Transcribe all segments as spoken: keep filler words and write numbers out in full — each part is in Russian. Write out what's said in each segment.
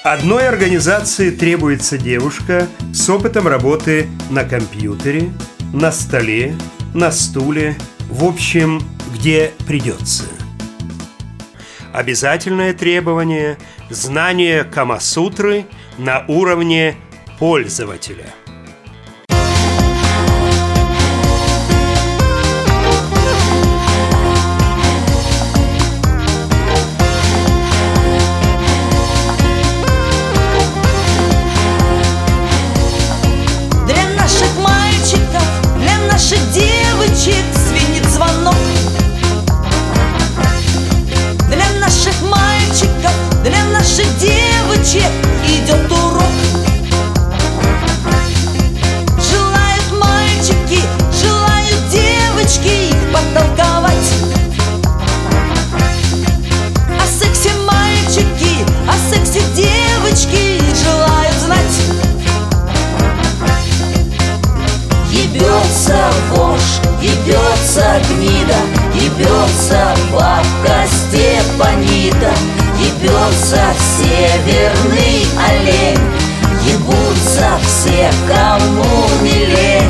Одной организации требуется девушка с опытом работы на компьютере, на столе, на стуле, в общем, где придется. Обязательное требование – знание Камасутры на уровне пользователя. Наших девочек звенит звонок. Для наших мальчиков, для наших девочек идет урок. Желают мальчики, желают девочки их подтолковать. О сексе мальчики, о сексе девочки желают знать. Ебется вошь, ебется гнида, ебется бабка Степанида, ебется северный олень, ебутся все, кому не лень.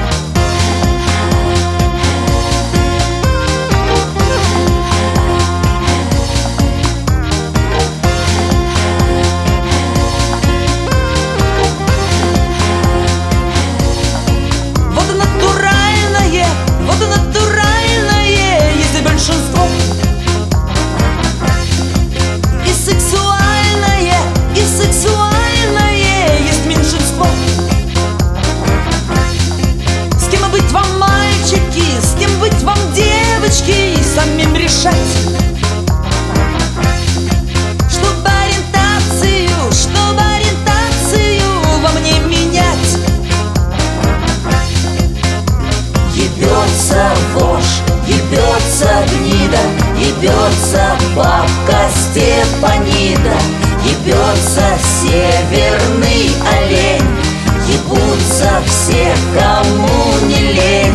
Самим решать, чтобы ориентацию, чтобы ориентацию во мне менять. Ебется вошь, ебется гнида, ебется бабка Степанида, ебется северный олень, ебутся все, кому не лень.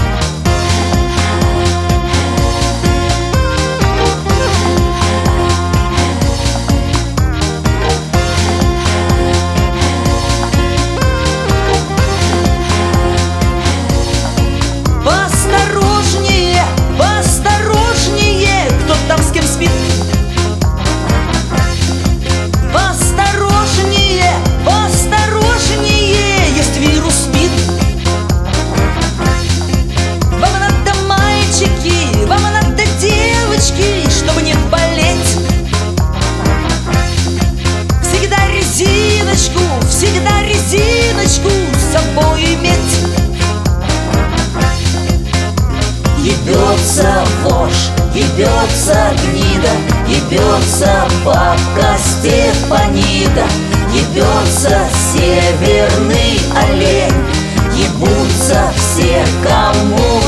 Всегда резиночку с собой иметь. Ебется вошь, ебется гнида, ебется бабка Степанида, ебется северный олень, ебутся все, кому